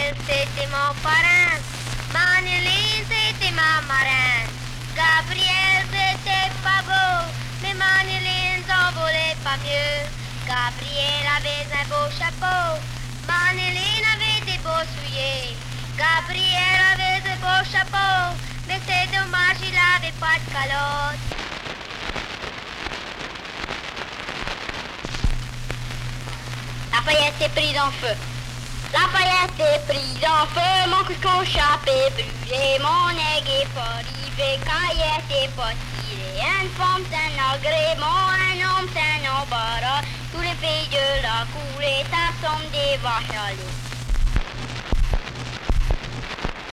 c'était mon parrain. Manéline, c'était ma marraine. Gabriel, c'était pas beau, mais Manéline s'en volait pas mieux. Gabriel avait un beau chapeau, Manéline avait des beaux souliers. Gabriel avait de beaux chapeaux, mais c'est dommage, il avait pas de calotte. Lafayette est prise en feu. Lafayette est prise en feu, mon cuscon chapé brûlé, mon aigle est pas rivé, caillette est pas tiré, une femme c'est un agrément, un homme c'est un embarras, tous les pays de la cour et ça somme des vaches à l'eau.